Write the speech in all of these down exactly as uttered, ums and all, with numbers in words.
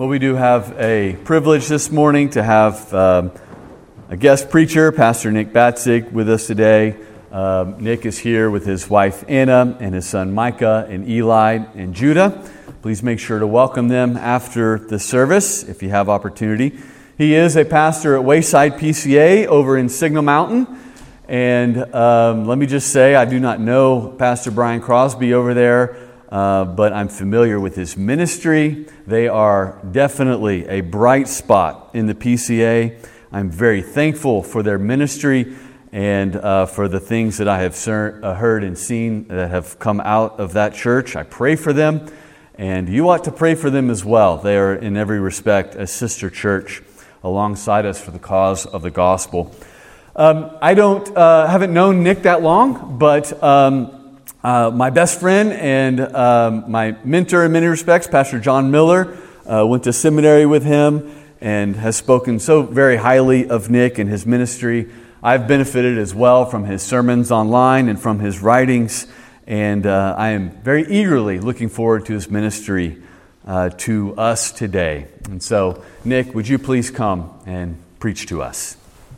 Well, we do have a privilege this morning to have um, a guest preacher, Pastor Nick Batzig, with us today. Um, Nick is here with his wife Anna and his son Micah and Eli and Judah. Please make sure to welcome them after the service if you have opportunity. He is a pastor at Wayside P C A over in Signal Mountain. And um, let me just say, I do not know Pastor Brian Crosby over there, uh, but I'm familiar with his ministry. They are definitely a bright spot in the P C A. I'm very thankful for their ministry and uh, for the things that I have ser- uh, heard and seen that have come out of that church. I pray for them, and you ought to pray for them as well. They are in every respect a sister church alongside us for the cause of the gospel. Um, I don't uh, haven't known Nick that long, but um, uh, my best friend and um, my mentor in many respects, Pastor John Miller, uh, went to seminary with him and has spoken so very highly of Nick and his ministry. I've benefited as well from his sermons online and from his writings, and uh, I am very eagerly looking forward to his ministry uh, to us today. And so, Nick, would you please come and preach to us?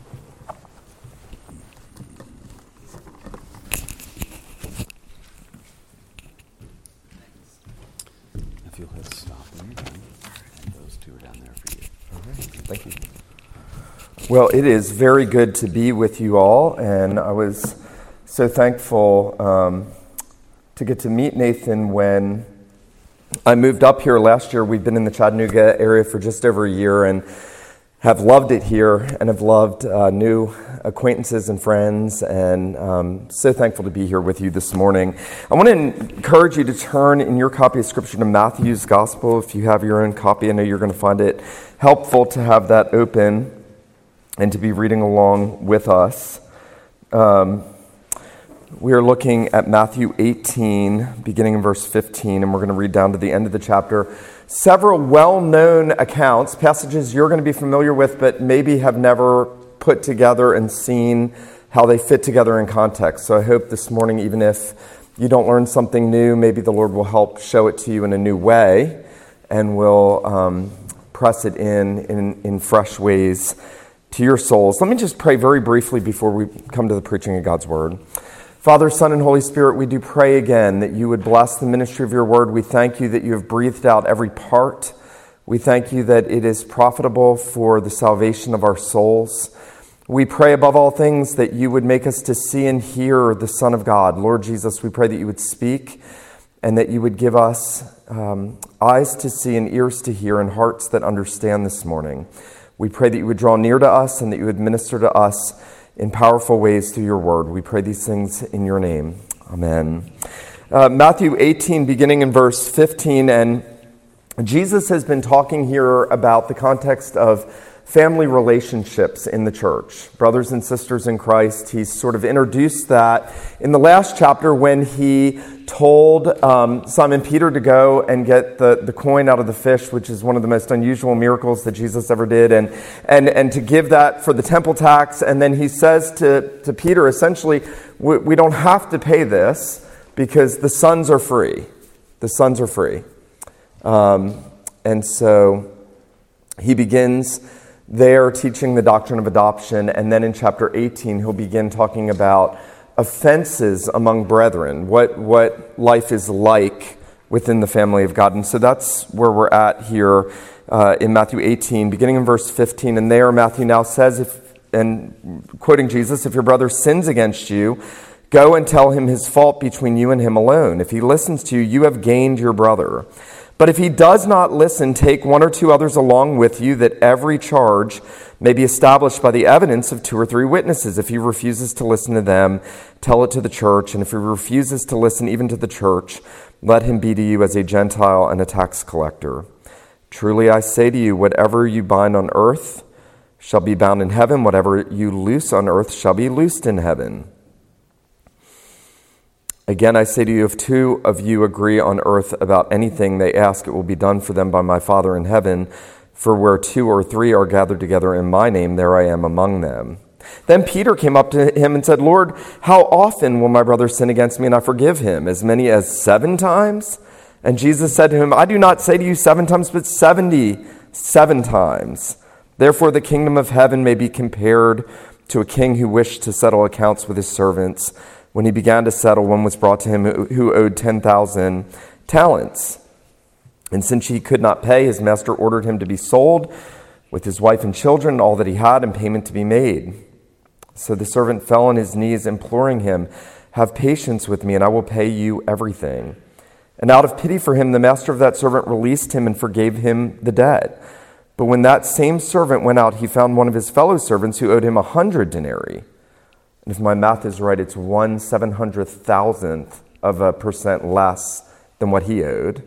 If you'll hit stop when you're done, and those two are down there for you. All right, thank you. Well, it is very good to be with you all, and I was so thankful um, to get to meet Nathan when I moved up here last year. We've been in the Chattanooga area for just over a year and have loved it here and have loved uh, new acquaintances and friends, and um, so thankful to be here with you this morning. I want to encourage you to turn in your copy of Scripture to Matthew's Gospel. If you have your own copy, I know you're going to find it helpful to have that open and to be reading along with us. Um, we are looking at Matthew eighteen, beginning in verse fifteen, and we're going to read down to the end of the chapter. Several well-known accounts, passages you're going to be familiar with, but maybe have never put together and seen how they fit together in context. So I hope this morning, even if you don't learn something new, maybe the Lord will help show it to you in a new way, and will um, press it in, in in fresh ways to your souls. Let me just pray very briefly before we come to the preaching of God's Word. Father, Son, and Holy Spirit, we do pray again that you would bless the ministry of your Word. We thank you that you have breathed out every part. We thank you that it is profitable for the salvation of our souls. We pray above all things that you would make us to see and hear the Son of God. Lord Jesus, we pray that you would speak and that you would give us um, eyes to see and ears to hear and hearts that understand this morning. We pray that you would draw near to us and that you would minister to us in powerful ways through your word. We pray these things in your name. Amen. Uh, Matthew eighteen, beginning in verse fifteen, and Jesus has been talking here about the context of family relationships in the church, brothers and sisters in Christ. He's sort of introduced that in the last chapter when he told um, Simon Peter to go and get the, the coin out of the fish, which is one of the most unusual miracles that Jesus ever did, and and and to give that for the temple tax. And then he says to, to Peter, essentially, we, we don't have to pay this because the sons are free. The sons are free. Um, and so he begins there teaching the doctrine of adoption, and then in chapter eighteen he'll begin talking about offenses among brethren, what what life is like within the family of God. And so that's where we're at here uh, in Matthew eighteen, beginning in verse fifteen. And there Matthew now says, if and quoting Jesus, if your brother sins against you, go and tell him his fault between you and him alone. If he listens to you, you have gained your brother. But if he does not listen, take one or two others along with you, that every charge may be established by the evidence of two or three witnesses. If he refuses to listen to them, tell it to the church. And if he refuses to listen even to the church, let him be to you as a Gentile and a tax collector. Truly I say to you, whatever you bind on earth shall be bound in heaven. Whatever you loose on earth shall be loosed in heaven. Again, I say to you, if two of you agree on earth about anything they ask, it will be done for them by my Father in heaven. For where two or three are gathered together in my name, there I am among them. Then Peter came up to him and said, Lord, how often will my brother sin against me and I forgive him? As many as seven times? And Jesus said to him, I do not say to you seven times, but seventy-seven times. Therefore the kingdom of heaven may be compared to a king who wished to settle accounts with his servants. When he began to settle, one was brought to him who owed ten thousand talents. And since he could not pay, his master ordered him to be sold with his wife and children, all that he had, and payment to be made. So the servant fell on his knees, imploring him, have patience with me, and I will pay you everything. And out of pity for him, the master of that servant released him and forgave him the debt. But when that same servant went out, he found one of his fellow servants who owed him a hundred denarii. And if my math is right, it's one seven hundred thousandth of a percent less than what he owed.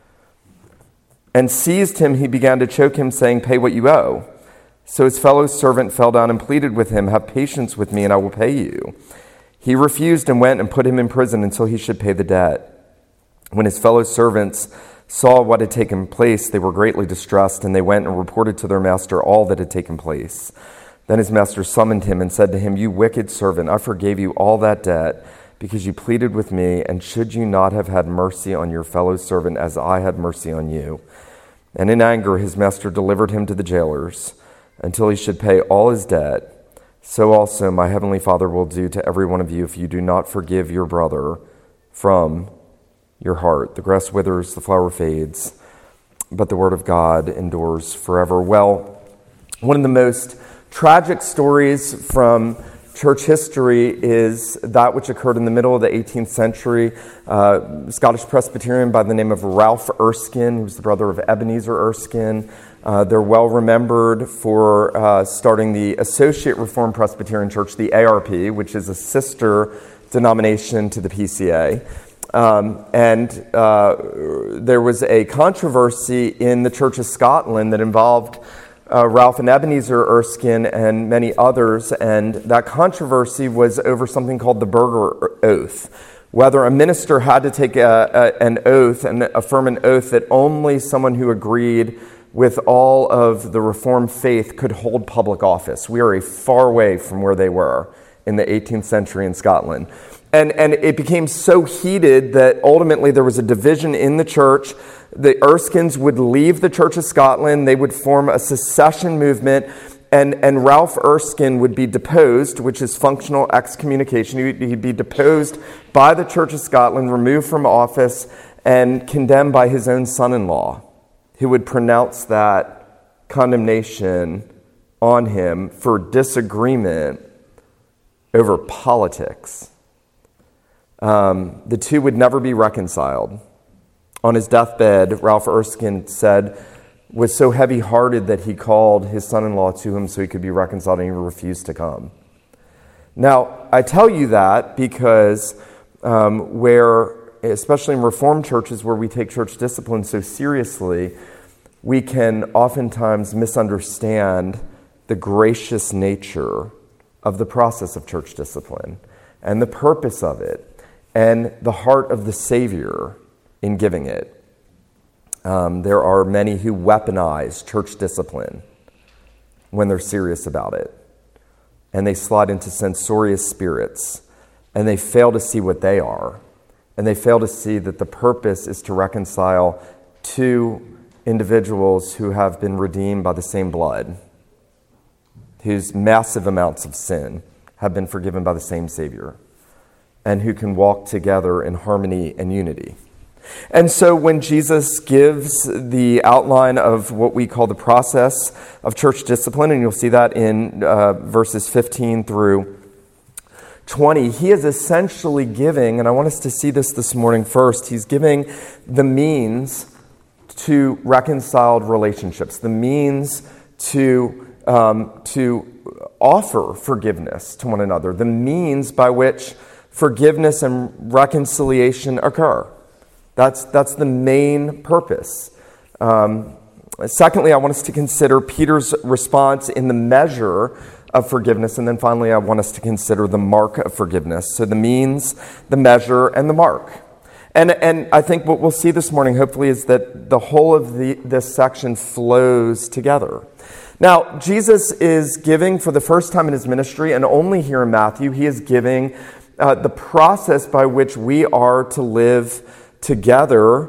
And seized him, he began to choke him, saying, pay what you owe. So his fellow servant fell down and pleaded with him, have patience with me, and I will pay you. He refused and went and put him in prison until he should pay the debt. When his fellow servants saw what had taken place, they were greatly distressed, and they went and reported to their master all that had taken place. Then his master summoned him and said to him, you wicked servant, I forgave you all that debt because you pleaded with me, and should you not have had mercy on your fellow servant as I had mercy on you? And in anger his master delivered him to the jailers until he should pay all his debt. So also my heavenly Father will do to every one of you if you do not forgive your brother from your heart. The grass withers, the flower fades, but the word of God endures forever. Well, one of the most tragic stories from church history is that which occurred in the middle of the eighteenth century. Uh, Scottish Presbyterian by the name of Ralph Erskine, who was the brother of Ebenezer Erskine. Uh, they're well remembered for uh, starting the Associate Reformed Presbyterian Church, the A R P, which is a sister denomination to the P C A. Um, and uh, there was a controversy in the Church of Scotland that involved uh, Ralph and Ebenezer Erskine and many others, and that controversy was over something called the Burger Oath, whether a minister had to take a, a, an oath and affirm an oath that only someone who agreed with all of the Reformed faith could hold public office. We are a far way from where they were in the eighteenth century in Scotland. And and it became so heated that ultimately there was a division in the church. The Erskines would leave the Church of Scotland. They would form a secession movement, and, and Ralph Erskine would be deposed, which is functional excommunication. He'd, he'd be deposed by the Church of Scotland, removed from office, and condemned by his own son-in-law, who would pronounce that condemnation on him for disagreement over politics. Um, the two would never be reconciled. On his deathbed, Ralph Erskine said, was so heavy-hearted that he called his son-in-law to him so he could be reconciled, and he refused to come. Now, I tell you that because um, where, especially in Reformed churches where we take church discipline so seriously, we can oftentimes misunderstand the gracious nature of the process of church discipline and the purpose of it and the heart of the Savior in giving it. Um, there are many who weaponize church discipline when they're serious about it, and they slide into censorious spirits, and they fail to see what they are, and they fail to see that the purpose is to reconcile two individuals who have been redeemed by the same blood, whose massive amounts of sin have been forgiven by the same Savior, and who can walk together in harmony and unity. And so when Jesus gives the outline of what we call the process of church discipline, and you'll see that in uh, verses fifteen through twenty, he is essentially giving, and I want us to see this this morning first, he's giving the means to reconciled relationships, the means to um, to offer forgiveness to one another, the means by which forgiveness and reconciliation occur. That's that's the main purpose. Um, secondly, I want us to consider Peter's response in the measure of forgiveness, and then finally, I want us to consider the mark of forgiveness. So the means, the measure, and the mark. And and I think what we'll see this morning, hopefully, is that the whole of the this section flows together. Now, Jesus is giving for the first time in his ministry, and only here in Matthew, he is giving uh, the process by which we are to live together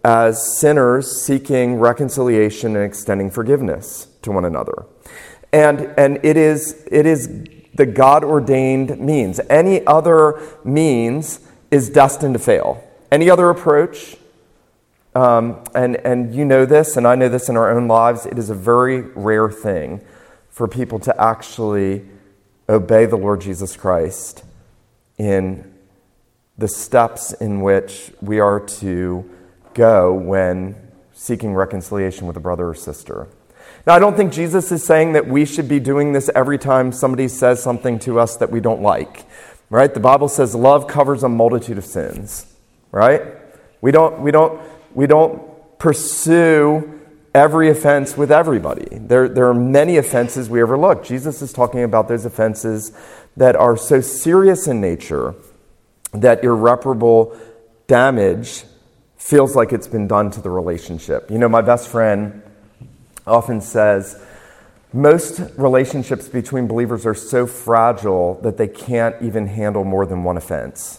as sinners seeking reconciliation and extending forgiveness to one another. And, and it is, it is the God-ordained means. Any other means is destined to fail. Any other approach, um, and, and you know this, and I know this in our own lives, it is a very rare thing for people to actually obey the Lord Jesus Christ in the steps in which we are to go when seeking reconciliation with a brother or sister. Now, I don't think Jesus is saying that we should be doing this every time somebody says something to us that we don't like, right? The Bible says love covers a multitude of sins, right? We don't, we don't, we don't pursue every offense with everybody. There, there are many offenses we overlook. Jesus is talking about those offenses that are so serious in nature that irreparable damage feels like it's been done to the relationship. You know, my best friend often says, most relationships between believers are so fragile that they can't even handle more than one offense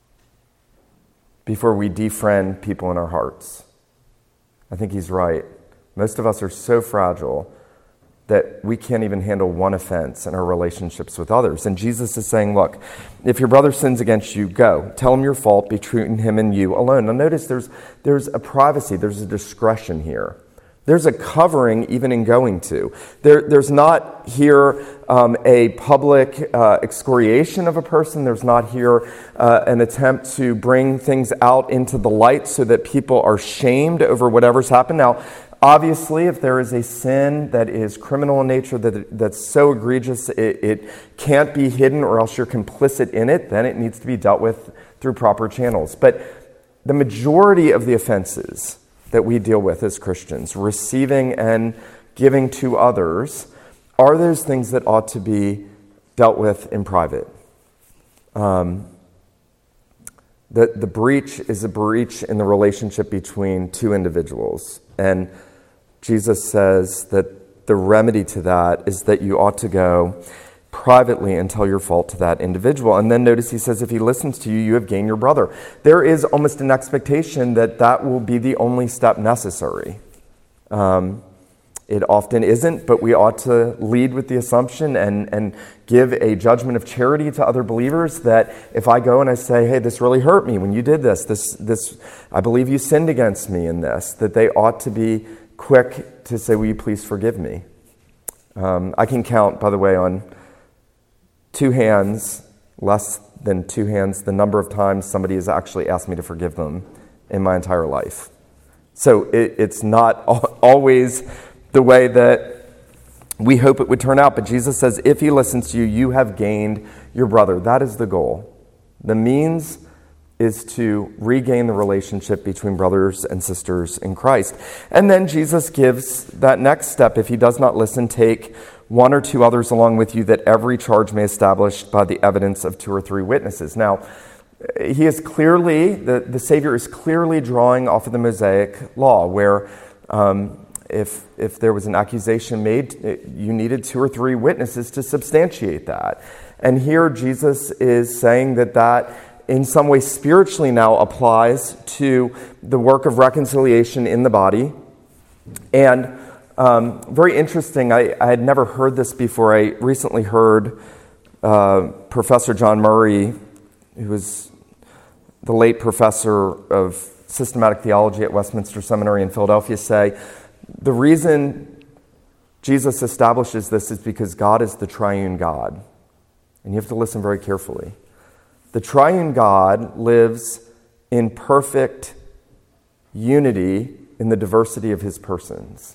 before we defriend people in our hearts. I think he's right. Most of us are so fragile that we can't even handle one offense in our relationships with others. And Jesus is saying, look, if your brother sins against you, go. Tell him your fault between him and you alone. Now notice there's, there's a privacy, there's a discretion here. There's a covering even in going to. There, there's not here um, a public uh, excoriation of a person. There's not here uh, an attempt to bring things out into the light so that people are shamed over whatever's happened. Now, obviously, if there is a sin that is criminal in nature, that that's so egregious it, it can't be hidden or else you're complicit in it, then it needs to be dealt with through proper channels. But the majority of the offenses that we deal with as Christians, receiving and giving to others, are those things that ought to be dealt with in private. Um, the, the breach is a breach in the relationship between two individuals. And Jesus says that the remedy to that is that you ought to go privately and tell your fault to that individual. And then notice he says, if he listens to you, you have gained your brother. There is almost an expectation that that will be the only step necessary. Um, it often isn't, but we ought to lead with the assumption and, and give a judgment of charity to other believers that if I go and I say, hey, this really hurt me when you did this, this, this, I believe you sinned against me in this, that they ought to be quick to say, will you please forgive me? Um, I can count, by the way, on two hands, less than two hands, the number of times somebody has actually asked me to forgive them in my entire life. So it, it's not always the way that we hope it would turn out. But Jesus says, if he listens to you, you have gained your brother. That is the goal. The means is to regain the relationship between brothers and sisters in Christ. And then Jesus gives that next step. If he does not listen, take one or two others along with you, that every charge may be established by the evidence of two or three witnesses. Now, he is clearly, the, the Savior is clearly drawing off of the Mosaic law, where um, if, if there was an accusation made, it, you needed two or three witnesses to substantiate that. And here Jesus is saying that that in some way spiritually now applies to the work of reconciliation in the body. And Um, very interesting, I, I had never heard this before. I recently heard uh, Professor John Murray, who was the late professor of systematic theology at Westminster Seminary in Philadelphia, say, the reason Jesus establishes this is because God is the triune God. And you have to listen very carefully. The triune God lives in perfect unity in the diversity of his persons.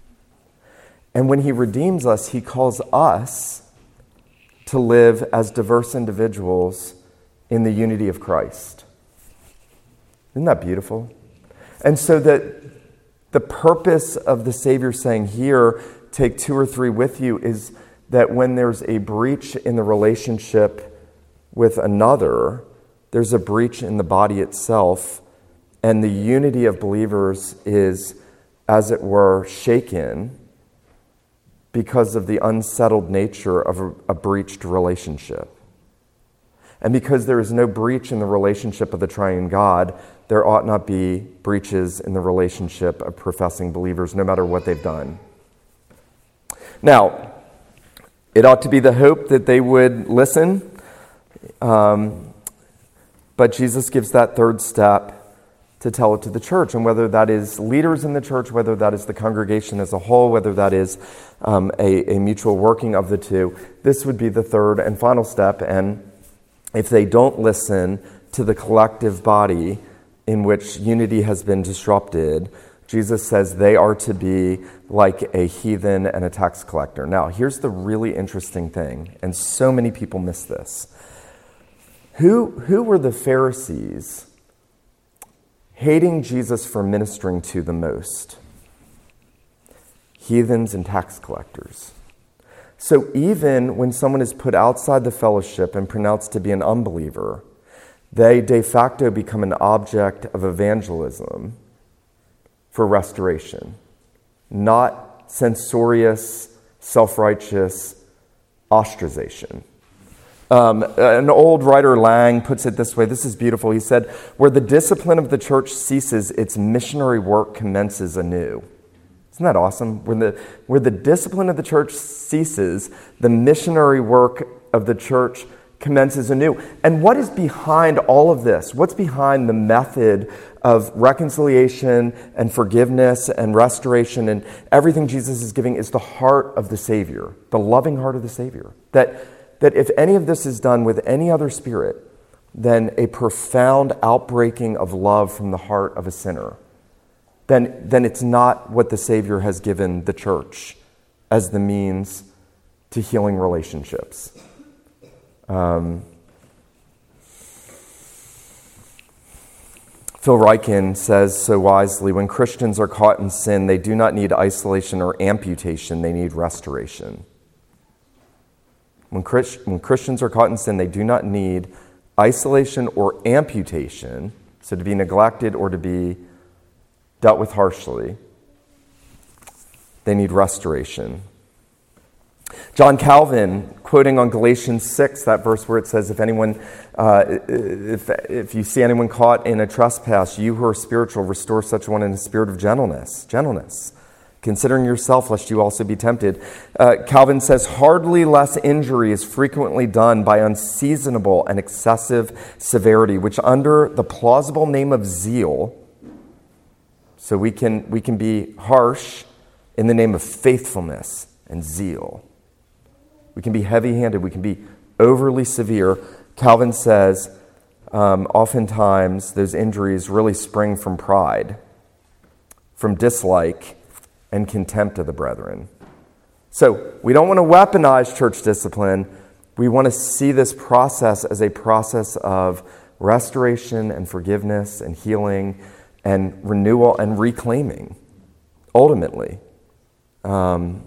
And when he redeems us, he calls us to live as diverse individuals in the unity of Christ. Isn't that beautiful? And so that the purpose of the Savior saying here, take two or three with you, is that when there's a breach in the relationship with another, there's a breach in the body itself, and the unity of believers is, as it were, shaken because of the unsettled nature of a, a breached relationship. And because there is no breach in the relationship of the triune God, there ought not be breaches in the relationship of professing believers, no matter what they've done. Now, it ought to be the hope that they would listen, um, but Jesus gives that third step to tell it to the church, and whether that is leaders in the church, whether that is the congregation as a whole, whether that is um, a, a mutual working of the two, this would be the third and final step. And if they don't listen to the collective body in which unity has been disrupted, Jesus says they are to be like a heathen and a tax collector. Now, here's the really interesting thing, and so many people miss this. Who, who were the Pharisees hating Jesus for ministering to the most? Heathens and tax collectors. So even when someone is put outside the fellowship and pronounced to be an unbeliever, they de facto become an object of evangelism for restoration, not censorious, self-righteous ostracization. Um, an old writer, Lang, puts it this way. This is beautiful. He said, where the discipline of the church ceases, its missionary work commences anew. Isn't that awesome? When the, where the discipline of the church ceases, the missionary work of the church commences anew. And what is behind all of this? What's behind the method of reconciliation and forgiveness and restoration and everything Jesus is giving is the heart of the Savior, the loving heart of the Savior. That that if any of this is done with any other spirit than a profound outbreaking of love from the heart of a sinner, then, then it's not what the Savior has given the church as the means to healing relationships. Um, Phil Ryken says so wisely, when Christians are caught in sin, they do not need isolation or amputation, they need restoration. When, Christ, when Christians are caught in sin, they do not need isolation or amputation, so to be neglected or to be dealt with harshly. They need restoration. John Calvin, quoting on Galatians six, that verse where it says, if anyone, uh, if, if you see anyone caught in a trespass, you who are spiritual, restore such one in a spirit of gentleness. Gentleness. Considering yourself, lest you also be tempted. Uh, Calvin says, hardly less injury is frequently done by unseasonable and excessive severity, which under the plausible name of zeal, so we can, we can be harsh in the name of faithfulness and zeal. We can be heavy-handed, we can be overly severe. Calvin says, um, oftentimes those injuries really spring from pride, from dislike, and contempt of the brethren. So we don't want to weaponize church discipline. We want to see this process as a process of restoration and forgiveness and healing and renewal and reclaiming, ultimately. Um,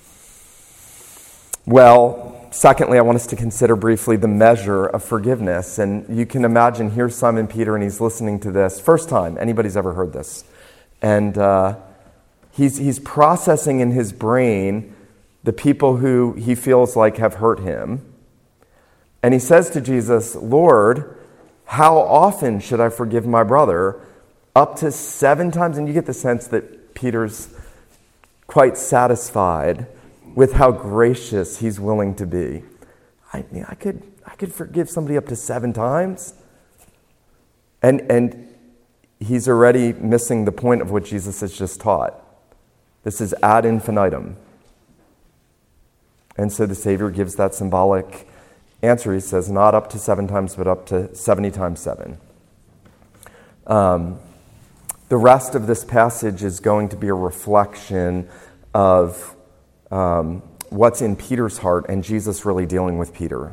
well, secondly, I want us to consider briefly the measure of forgiveness. And you can imagine, here's Simon Peter, and he's listening to this. First time anybody's ever heard this. And uh, he's, he's processing in his brain the people who he feels like have hurt him. And he says to Jesus, Lord, how often should I forgive my brother? Up to seven times? And you get the sense that Peter's quite satisfied with how gracious he's willing to be. I mean, I could I could forgive somebody up to seven times. And and he's already missing the point of what Jesus has just taught. This is ad infinitum. And so the Savior gives that symbolic answer. He says, not up to seven times, but up to seventy times seven. Um, the rest of this passage is going to be a reflection of um, what's in Peter's heart and Jesus really dealing with Peter.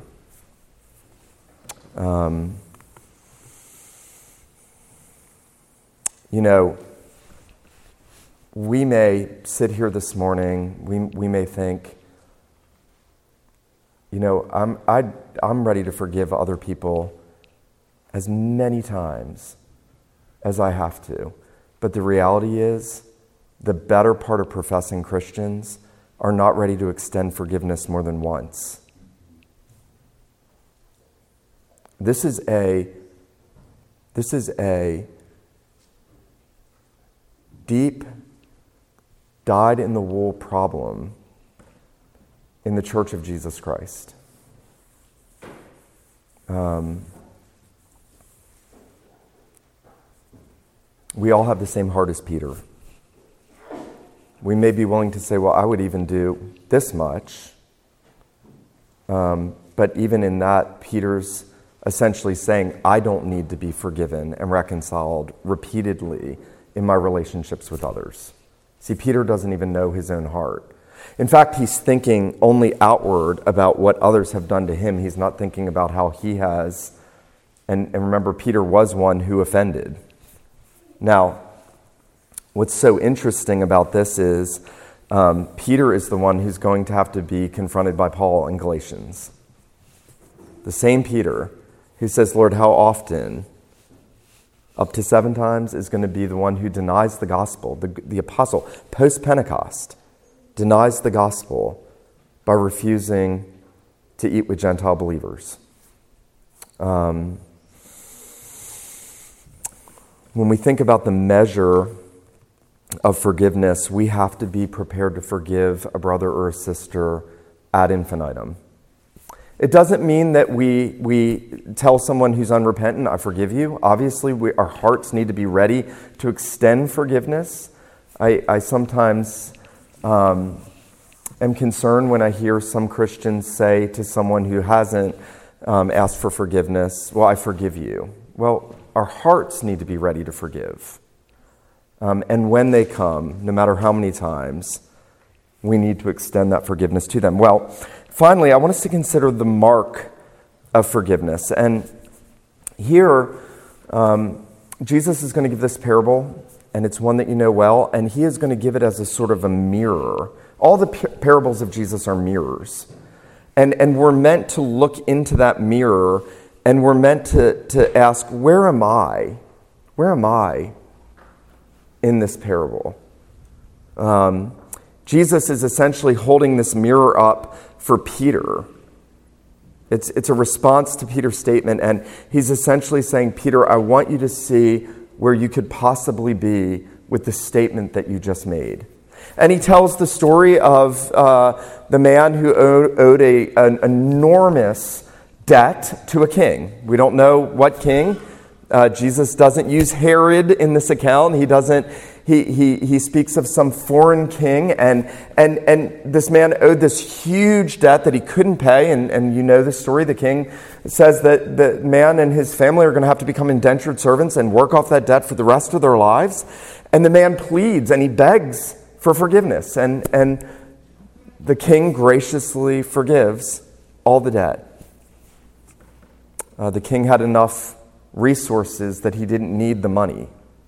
Um, you know, we may sit here this morning, we we may think, you know, I'm I I'm ready to forgive other people as many times as I have to. But the reality is, the better part of professing Christians are not ready to extend forgiveness more than once. This is a this is a deep, dyed-in-the-wool problem in the Church of Jesus Christ. Um, we all have the same heart as Peter. We may be willing to say, well, I would even do this much. Um, but even in that, Peter's essentially saying, I don't need to be forgiven and reconciled repeatedly in my relationships with others. See, Peter doesn't even know his own heart. In fact, he's thinking only outward about what others have done to him. He's not thinking about how he has. And, and remember, Peter was one who offended. Now, what's so interesting about this is um, Peter is the one who's going to have to be confronted by Paul in Galatians. The same Peter who says, Lord, how often? Up to seven times is going to be the one who denies the gospel. The, the apostle, post-Pentecost, denies the gospel by refusing to eat with Gentile believers. Um, when we think about the measure of forgiveness, we have to be prepared to forgive a brother or a sister ad infinitum. It doesn't mean that we we tell someone who's unrepentant, I forgive you. Obviously, we, our hearts need to be ready to extend forgiveness. I, I sometimes um, am concerned when I hear some Christians say to someone who hasn't um, asked for forgiveness, well, I forgive you. Well, our hearts need to be ready to forgive. Um, and when they come, no matter how many times, we need to extend that forgiveness to them. Well, finally, I want us to consider the mark of forgiveness. And here, um, Jesus is going to give this parable, and it's one that you know well, and he is going to give it as a sort of a mirror. All the par- parables of Jesus are mirrors. And, and we're meant to look into that mirror, and we're meant to, to ask, where am I? Where am I in this parable? Um, Jesus is essentially holding this mirror up for Peter. It's, it's a response to Peter's statement, and he's essentially saying, Peter, I want you to see where you could possibly be with the statement that you just made. And he tells the story of uh, the man who owed, owed a, an enormous debt to a king. We don't know what king. Uh, Jesus doesn't use Herod in this account. He doesn't. He he he speaks of some foreign king, and and and this man owed this huge debt that he couldn't pay. And, and you know the story. The king says that the man and his family are going to have to become indentured servants and work off that debt for the rest of their lives. And the man pleads and he begs for forgiveness, and and the king graciously forgives all the debt. Uh, the king had enough resources that he didn't need the money.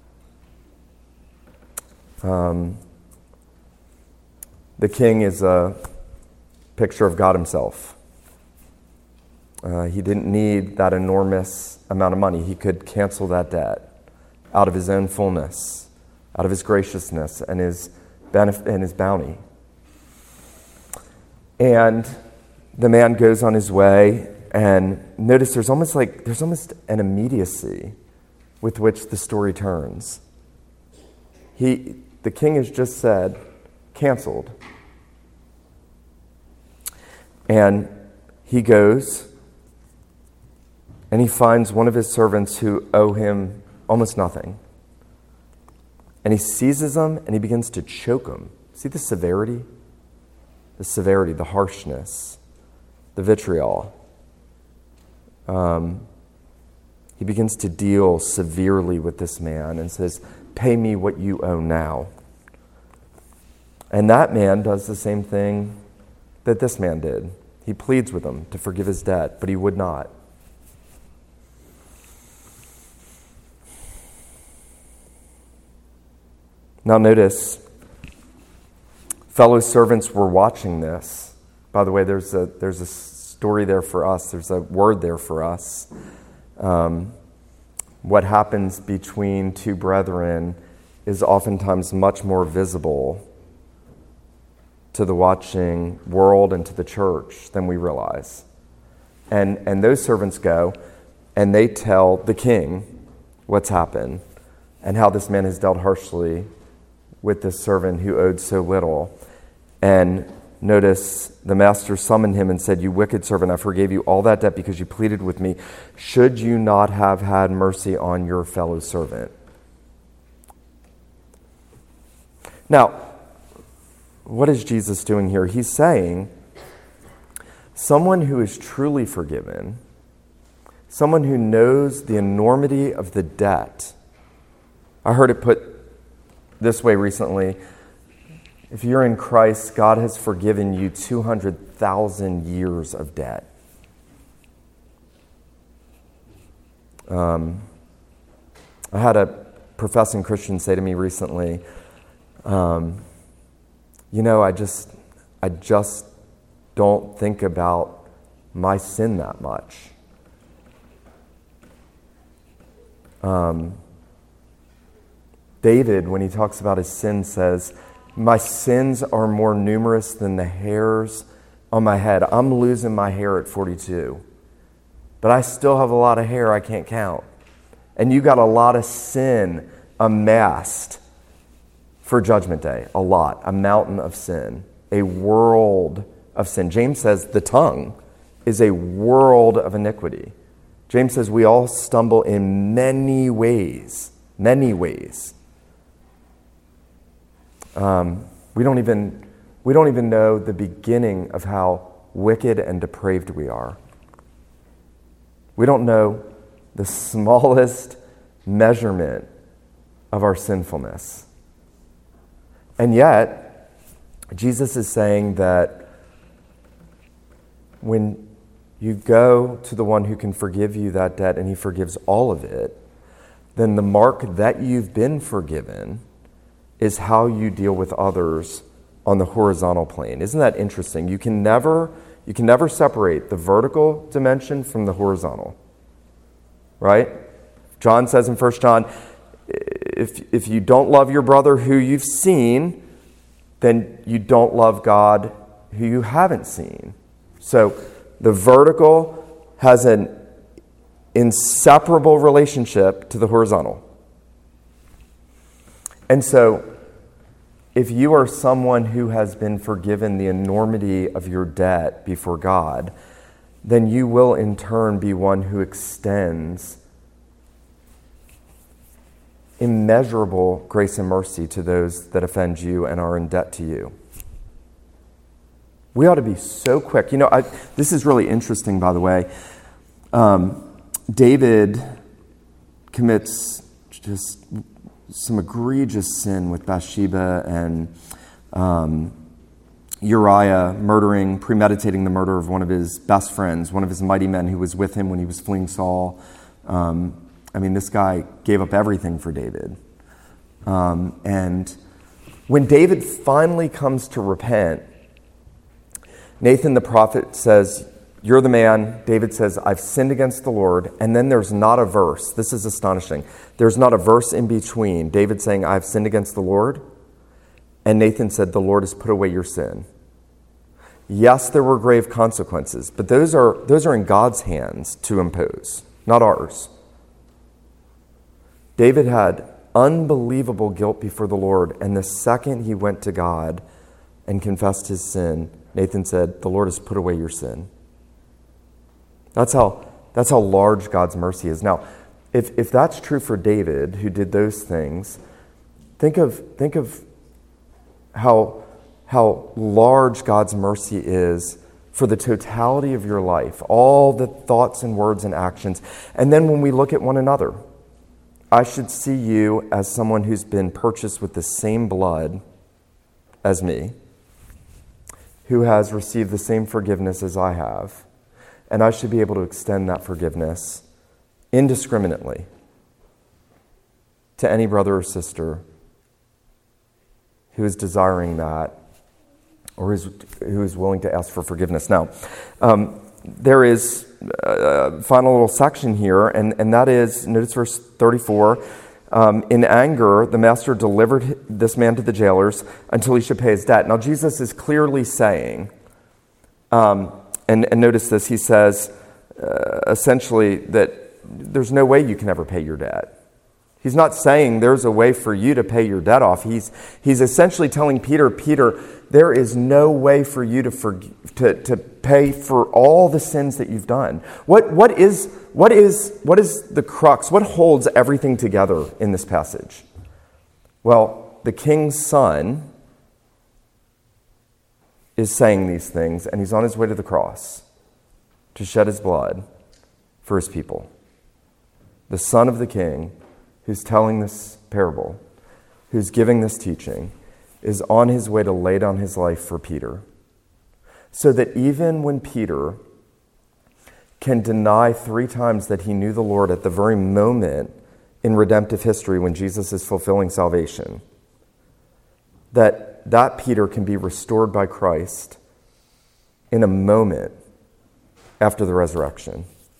Um, the king is a picture of God himself. Uh, he didn't need that enormous amount of money. He could cancel that debt out of his own fullness, out of his graciousness and his benefit and his bounty. And the man goes on his way. And notice there's almost like there's almost an immediacy with which the story turns. He, the king has just said, canceled. And he goes and he finds one of his servants who owe him almost nothing. And he seizes them and he begins to choke them. See the severity? The severity, the harshness, the vitriol. Um, he begins to deal severely with this man and says, pay me what you owe now. And that man does the same thing that this man did. He pleads with him to forgive his debt, but he would not. Now notice, fellow servants were watching this. By the way, there's a there's a story there for us. There's a word there for us. Um, what happens between two brethren is oftentimes much more visible to the watching world and to the church than we realize. And and those servants go and they tell the king what's happened and how this man has dealt harshly with this servant who owed so little. And notice the master summoned him and said, "You wicked servant, I forgave you all that debt because you pleaded with me. Should you not have had mercy on your fellow servant?" Now, what is Jesus doing here? He's saying someone who is truly forgiven, someone who knows the enormity of the debt. I heard it put this way recently. If you're in Christ, God has forgiven you two hundred thousand years of debt. Um, I had a professing Christian say to me recently, um, you know, I just, I just don't think about my sin that much. Um, David, when he talks about his sin, says, "My sins are more numerous than the hairs on my head." I'm losing my hair at forty-two, but I still have a lot of hair I can't count. And you got a lot of sin amassed for Judgment Day. A lot. A mountain of sin. A world of sin. James says the tongue is a world of iniquity. James says we all stumble in many ways. Many ways. Um, we don't even we don't even know the beginning of how wicked and depraved we are. We don't know the smallest measurement of our sinfulness. And yet, Jesus is saying that when you go to the one who can forgive you that debt and he forgives all of it, then the mark that you've been forgiven is how you deal with others on the horizontal plane. Isn't that interesting? You can never, you can never separate the vertical dimension from the horizontal. Right? John says in First John, if, if you don't love your brother who you've seen, then you don't love God who you haven't seen. So the vertical has an inseparable relationship to the horizontal. And so, if you are someone who has been forgiven the enormity of your debt before God, then you will in turn be one who extends immeasurable grace and mercy to those that offend you and are in debt to you. We ought to be so quick. You know, I, this is really interesting, by the way. Um, David commits just some egregious sin with Bathsheba and um, Uriah murdering, premeditating the murder of one of his best friends, one of his mighty men who was with him when he was fleeing Saul. Um, I mean, this guy gave up everything for David. Um, and when David finally comes to repent, Nathan the prophet says, "You're the man." David says, "I've sinned against the Lord." And then there's not a verse. This is astonishing. There's not a verse in between David saying, "I've sinned against the Lord," and Nathan said, "The Lord has put away your sin." Yes, there were grave consequences, but those are those are in God's hands to impose, not ours. David had unbelievable guilt before the Lord, and the second he went to God and confessed his sin, Nathan said, "The Lord has put away your sin." That's how that's how large God's mercy is. Now, if if that's true for David, who did those things, think of think of how how large God's mercy is for the totality of your life, all the thoughts and words and actions. And then when we look at one another, I should see you as someone who's been purchased with the same blood as me, who has received the same forgiveness as I have, and I should be able to extend that forgiveness indiscriminately to any brother or sister who is desiring that or is, who is willing to ask for forgiveness. Now, um, there is a final little section here, and, and that is, notice verse thirty-four, um, in anger, the master delivered this man to the jailers until he should pay his debt. Now, Jesus is clearly saying, um, and, and notice this, he says, uh, essentially, that there's no way you can ever pay your debt. He's not saying there's a way for you to pay your debt off. He's, he's essentially telling Peter, Peter, there is no way for you to, forg- to, to pay for all the sins that you've done. What, what, is, what, is, what is the crux? What holds everything together in this passage? Well, the king's son is saying these things, and he's on his way to the cross to shed his blood for his people. The son of the king, who's telling this parable, who's giving this teaching, is on his way to lay down his life for Peter. So that even when Peter can deny three times that he knew the Lord at the very moment in redemptive history when Jesus is fulfilling salvation, that that Peter can be restored by Christ in a moment after the resurrection.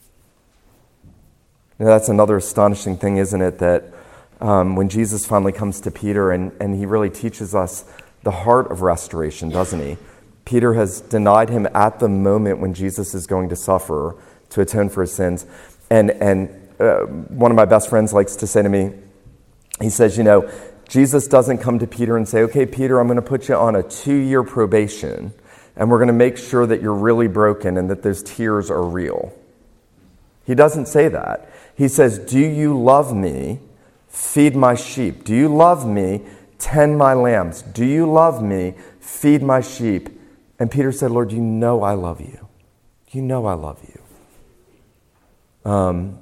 Now, that's another astonishing thing, isn't it, that um, when Jesus finally comes to Peter and, and he really teaches us the heart of restoration, doesn't he? Peter has denied him at the moment when Jesus is going to suffer to atone for his sins. And, and uh, one of my best friends likes to say to me, he says, you know, Jesus doesn't come to Peter and say, okay, Peter, I'm going to put you on a two-year probation, and we're going to make sure that you're really broken and that those tears are real. He doesn't say that. He says, do you love me? Feed my sheep. Do you love me? Tend my lambs. Do you love me? Feed my sheep. And Peter said, Lord, you know I love you. You know I love you. Um,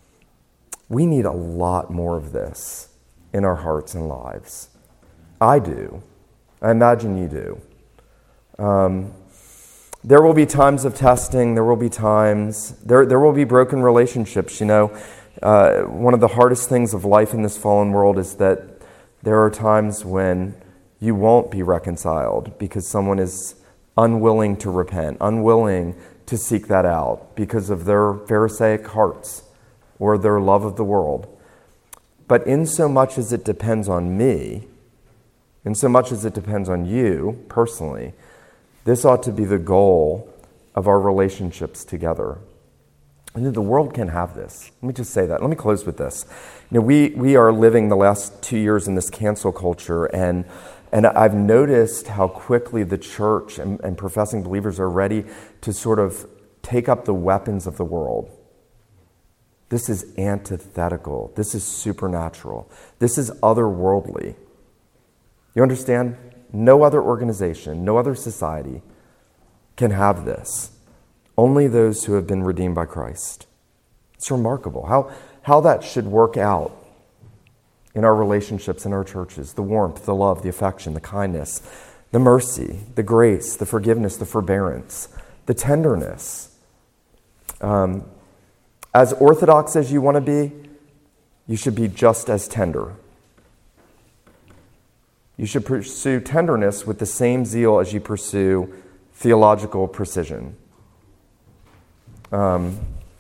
we need a lot more of this in our hearts and lives. I do. I imagine you do. Um, there will be times of testing. There will be times. There, there will be broken relationships. You know, uh, one of the hardest things of life in this fallen world is that there are times when you won't be reconciled because someone is unwilling to repent, unwilling to seek that out because of their Pharisaic hearts or their love of the world. But in so much as it depends on me, in so much as it depends on you personally, this ought to be the goal of our relationships together. And the world can have this. Let me just say that. Let me close with this. You know, we we are living the last two years in this cancel culture, and and I've noticed how quickly the church and, and professing believers are ready to sort of take up the weapons of the world. This is antithetical. This is supernatural. This is otherworldly. You understand? No other organization, no other society can have this. Only those who have been redeemed by Christ. It's remarkable how, how that should work out in our relationships, in our churches. The warmth, the love, the affection, the kindness, the mercy, the grace, the forgiveness, the forbearance, the tenderness. Um, as orthodox as you want to be, you should be just as tender. You should pursue tenderness with the same zeal as you pursue theological precision. Um,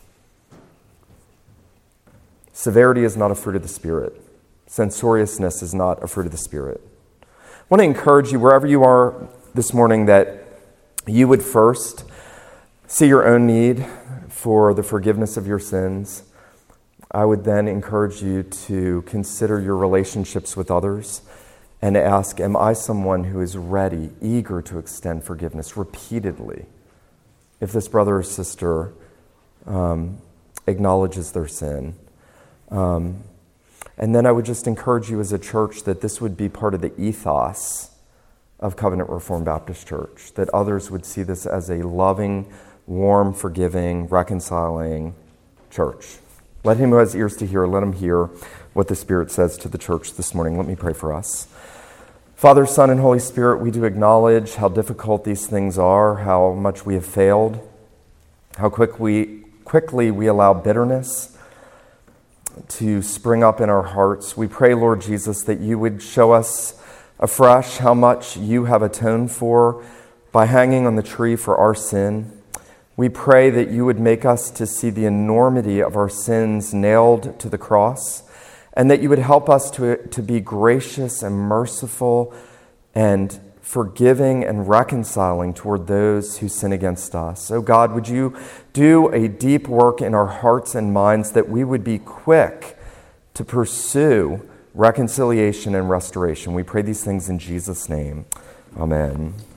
severity is not a fruit of the Spirit. Censoriousness is not a fruit of the Spirit. I want to encourage you, wherever you are this morning, that you would first see your own need for the forgiveness of your sins. I would then encourage you to consider your relationships with others and ask, am I someone who is ready, eager to extend forgiveness repeatedly if this brother or sister um, acknowledges their sin? Um, and then I would just encourage you as a church that this would be part of the ethos of Covenant Reformed Baptist Church, that others would see this as a loving, warm, forgiving, reconciling church. Let him who has ears to hear, let him hear what the Spirit says to the church this morning. Let me pray for us. Father, Son, and Holy Spirit, we do acknowledge how difficult these things are, how much we have failed, how quick we, quickly we allow bitterness to spring up in our hearts. We pray, Lord Jesus, that you would show us afresh how much you have atoned for by hanging on the tree for our sin. We pray that you would make us to see the enormity of our sins nailed to the cross, and that you would help us to, to be gracious and merciful and forgiving and reconciling toward those who sin against us. Oh God, would you do a deep work in our hearts and minds that we would be quick to pursue reconciliation and restoration. We pray these things in Jesus' name. Amen.